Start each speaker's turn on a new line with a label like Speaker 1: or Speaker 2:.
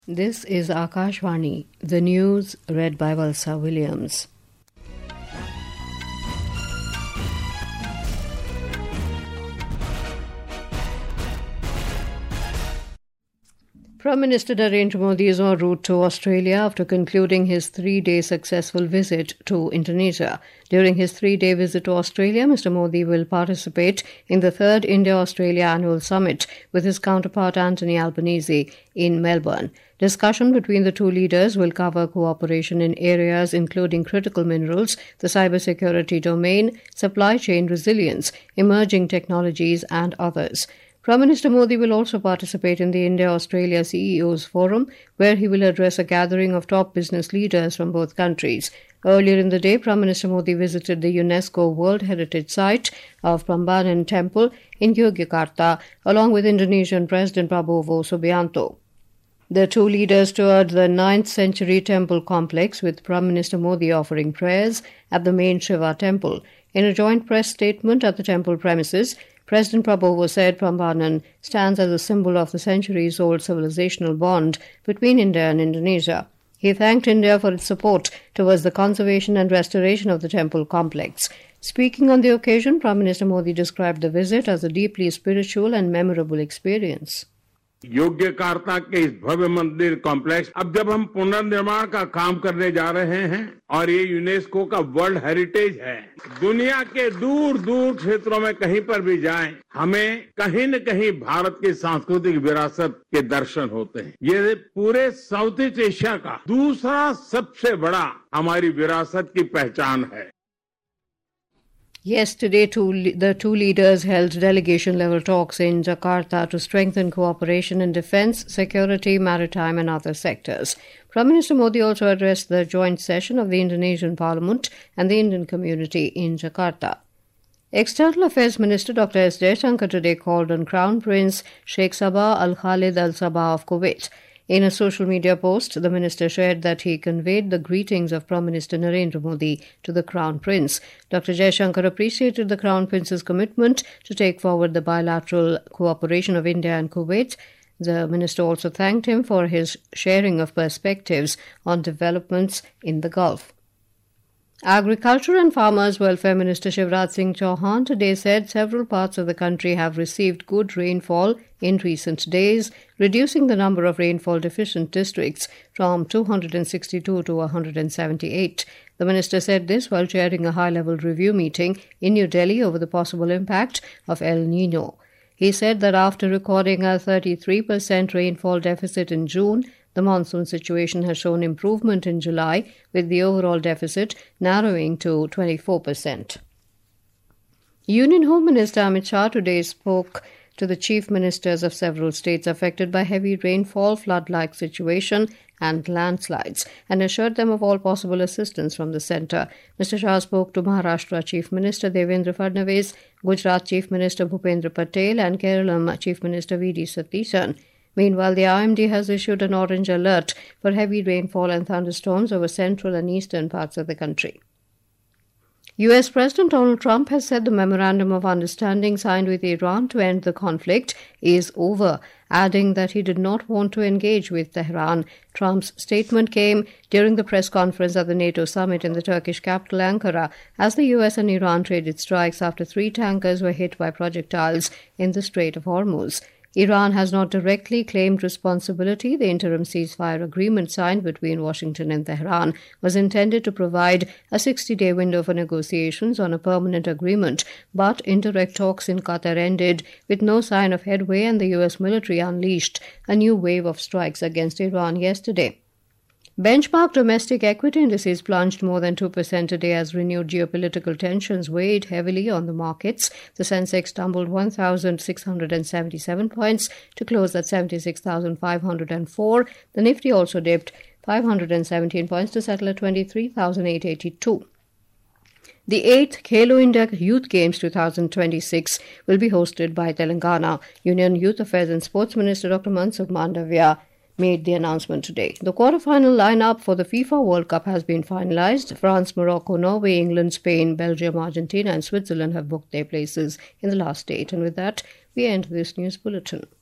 Speaker 1: This is Akashvani, the news read by Valsa Williams. Prime Minister Narendra Modi is en route to Australia after concluding his three-day successful visit to Indonesia. During his three-day visit to Australia, Mr. Modi will participate in the third India-Australia Annual Summit with his counterpart Anthony Albanese in Melbourne. Discussion between the two leaders will cover cooperation in areas including critical minerals, the cybersecurity domain, supply chain resilience, emerging technologies and others. Prime Minister Modi will also participate in the India-Australia CEOs Forum, where he will address a gathering of top business leaders from both countries. Earlier in the day, Prime Minister Modi visited the UNESCO World Heritage Site of Prambanan Temple in Yogyakarta, along with Indonesian President Prabowo Subianto. The two leaders toured the 9th century temple complex, with Prime Minister Modi offering prayers at the main Shiva temple. In a joint press statement at the temple premises, President Prabowo said Prambanan stands as a symbol of the centuries-old civilizational bond between India and Indonesia. He thanked India for its support towards the conservation and restoration of the temple complex. Speaking on the occasion, Prime Minister Modi described the visit as a deeply spiritual and memorable experience.
Speaker 2: Yogyakarta के इस भव्य मंदिर complex अब जब हम पुनर्निर्माण का काम करने जा रहे हैं और ये यूनेस्को का वर्ल्ड हेरिटेज है, दुनिया के दूर दूर क्षेत्रों में कहीं पर भी जाएं, हमें कहीं न कहीं भारत की सांस्कृतिक विरासत के दर्शन होते हैं। ये पूरे साउथ ईस्ट एशिया का दूसरा सबसे बड़ा हमारी विरासत की पहचान है।
Speaker 1: Yesterday, the two leaders held delegation-level talks in Jakarta to strengthen cooperation in defence, security, maritime and other sectors. Prime Minister Modi also addressed the joint session of the Indonesian Parliament and the Indian community in Jakarta. External Affairs Minister Dr. S. Jaishankar today called on Crown Prince Sheikh Sabah Al Khalid Al Sabah of Kuwait. In a social media post, the minister shared that he conveyed the greetings of Prime Minister Narendra Modi to the Crown Prince. Dr. Jaishankar appreciated the Crown Prince's commitment to take forward the bilateral cooperation of India and Kuwait. The minister also thanked him for his sharing of perspectives on developments in the Gulf. Agriculture and Farmers Welfare Minister Shivraj Singh Chauhan today said several parts of the country have received good rainfall in recent days, reducing the number of rainfall-deficient districts from 262 to 178. The minister said this while chairing a high-level review meeting in New Delhi over the possible impact of El Niño. He said that after recording a 33% rainfall deficit in June, the monsoon situation has shown improvement in July, with the overall deficit narrowing to 24%. Union Home Minister Amit Shah today spoke to the chief ministers of several states affected by heavy rainfall, flood-like situation and landslides, and assured them of all possible assistance from the centre. Mr. Shah spoke to Maharashtra Chief Minister Devendra Fadnavis, Gujarat Chief Minister Bhupendra Patel and Kerala Chief Minister V.D. Satheesan. Meanwhile, the IMD has issued an orange alert for heavy rainfall and thunderstorms over central and eastern parts of the country. U.S. President Donald Trump has said the memorandum of understanding signed with Iran to end the conflict is over, adding that he did not want to engage with Tehran. Trump's statement came during the press conference at the NATO summit in the Turkish capital Ankara, as the U.S. and Iran traded strikes after 3 tankers were hit by projectiles in the Strait of Hormuz. Iran has not directly claimed responsibility. The interim ceasefire agreement signed between Washington and Tehran was intended to provide a 60-day window for negotiations on a permanent agreement, but indirect talks in Qatar ended with no sign of headway, and the U.S. military unleashed a new wave of strikes against Iran yesterday. Benchmark domestic equity indices plunged more than 2% today as renewed geopolitical tensions weighed heavily on the markets. The Sensex tumbled 1,677 points to close at 76,504. The Nifty also dipped 517 points to settle at 23,882. The 8th Khelo India Youth Games 2026 will be hosted by Telangana. Union Youth Affairs and Sports Minister Dr. Mansukh Mandavia made the announcement today. The quarter-final lineup for the FIFA World Cup has been finalized. France, Morocco, Norway, England, Spain, Belgium, Argentina and Switzerland have booked their places in the last 8. And with that, we end this news bulletin.